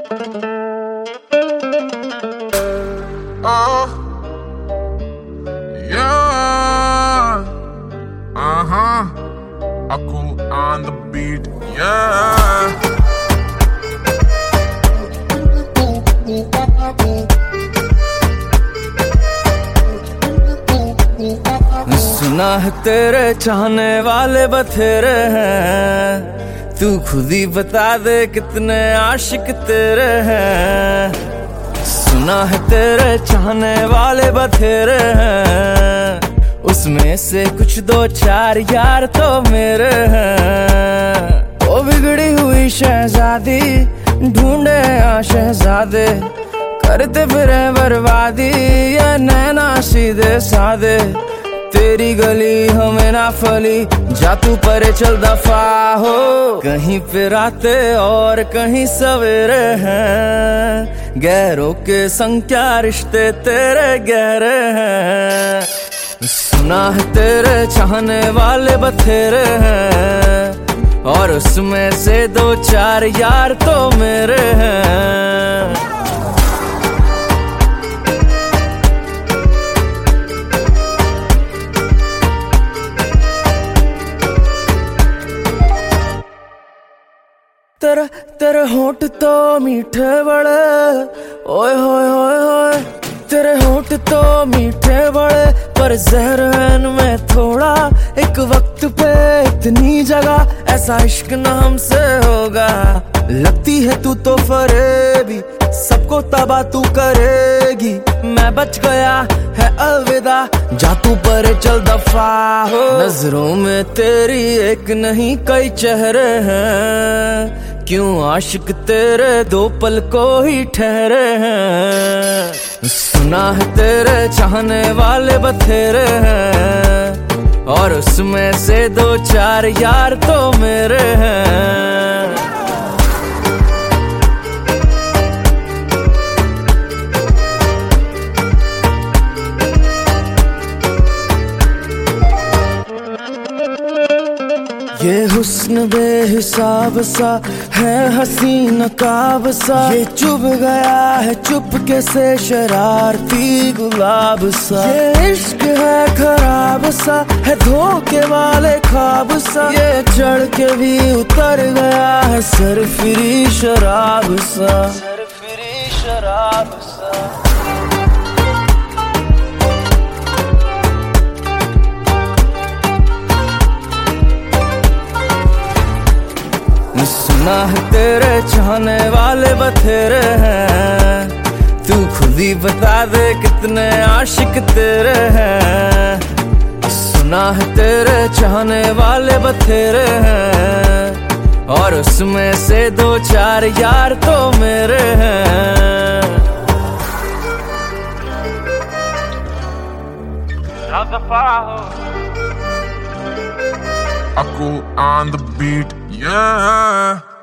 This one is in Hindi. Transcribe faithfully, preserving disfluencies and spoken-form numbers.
Oh, yeah. Uh-huh. Aku on the beat, yeah. सुना है तेरे चाहने वाले बथेरे हैं, तू खुद ही बता दे कितने आशिक तेरे हैं। सुना है तेरे चाहने वाले बथेरे हैं, उसमें से कुछ दो चार यार तो मेरे हैं। ओ बिगड़ी हुई शहजादी ढूंढे आ शहजादे, करते फिरे बर्बादी ये नैना सीधे सादे। तेरी गली हमें ना फली, जा तू परे चल दफा हो। कहीं पे राते और कहीं सवेरे हैं, गहरों के संग क्या रिश्ते तेरे गहरे हैं। सुना है तेरे चाहने वाले बथेरे हैं, और उसमें से दो चार यार तो मेरे हैं। तेरे तेरे होठ तो मीठे बड़े, ओए होए होए होए। तेरे होठ तो मीठे बड़े, पर जहर है इनमें थोड़ा। एक वक्त पे इतनी जगह, ऐसा इश्क न हमसे होगा। लगती है तू तो फरेबी, सबको तबाह तू करेगी। मैं बच गया है अलविदा, जा तू परे चल दफा हो। नजरों में तेरी एक नहीं कई चेहरे हैं, क्यों आशिक तेरे दो पल को ही ठहरे हैं। सुना है तेरे चाहने वाले बथेरे हैं, और उसमें से दो चार यार तो मेरे हैं। ये हुस्न बेहिसाब सा है, हसीन काब सा। ये चुभ गया है चुपके से शरारती गुलाब सा। ये इश्क है खराब सा, है धोखे वाले ख्वाब सा। ये चढ़ के भी उतर गया है सरफिरी शराब सा, सरफिरी शराब सा। सुना है तेरे चाहने वाले बथेरे हैं, तू खुद ही बता दे कितने आशिक तेरे हैं। सुना है तेरे चाहने वाले बथेरे हैं, और उसमें से दो चार यार तो मेरे हैं। Aku on the beat, yeah.